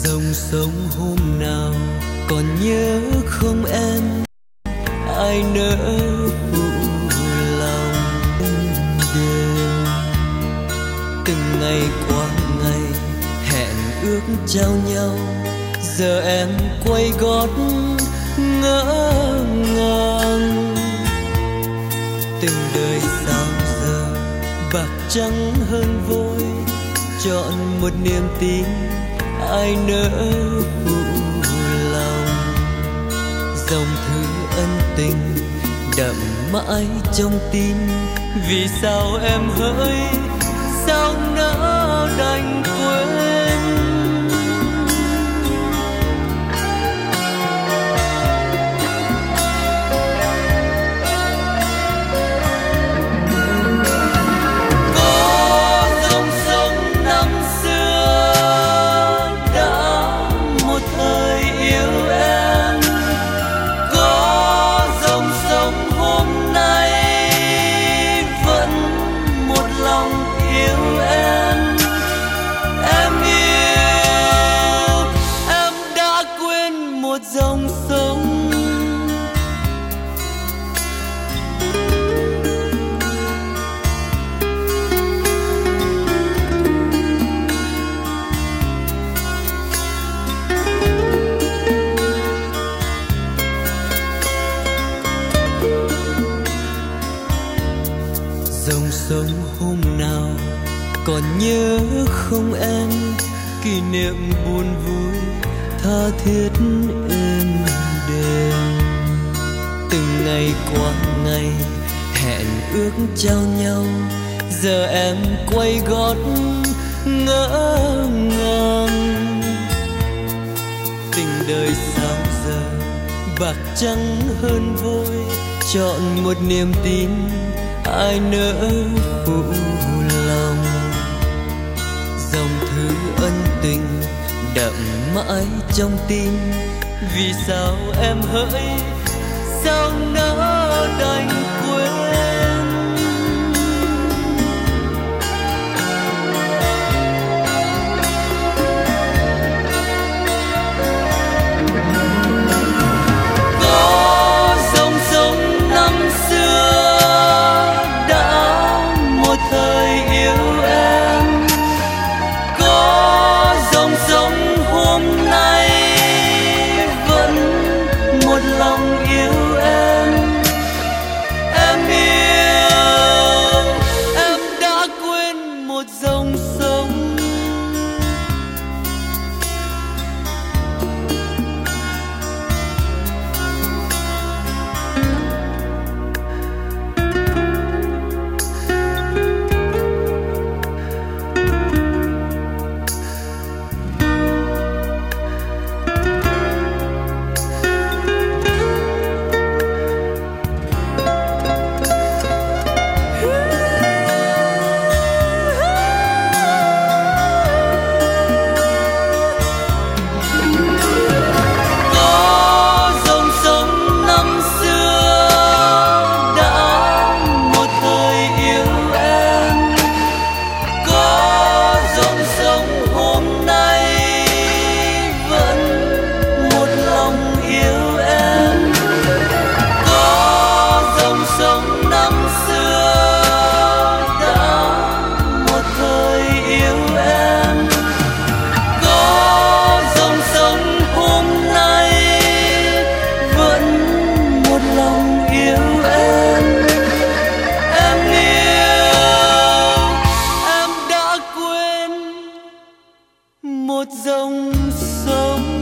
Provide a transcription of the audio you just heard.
Dòng sông hôm nào còn nhớ không em, ai nỡ phụ lòng đêm. Từng ngày qua ngày hẹn ước trao nhau, giờ em quay gót ngỡ ngàng. Từng đời sao giờ bạc trắng hơn vôi, chọn một niềm tin ai nỡ phụ lòng. Dòng thư ân tình đậm mãi trong tim, vì sao em hỡi sao nỡ đành quên. Có dòng sông năm xưa đã một thời yêu em, có dòng sông hôm nay vẫn một lòng yêu em. Em yêu, em đã quên một dòng sông. Dòng sông hôm nào còn nhớ không em, kỷ niệm buồn vui tha thiết êm đềm. Từng ngày qua ngày hẹn ước trao nhau, giờ em quay gót ngỡ ngàng. Tình đời sao giờ bạc trắng hơn vôi, chọn một niềm tin ai nỡ phụ lòng. Dòng thư ân tình đậm mãi trong tim, vì sao em hỡi sao nỡ đành quên. Có dòng sông năm xưa đã một thời yêu em, có dòng sông hôm nay vẫn một lòng yêu em. Em yêu, em đã quên một dòng sông. Một dòng sông.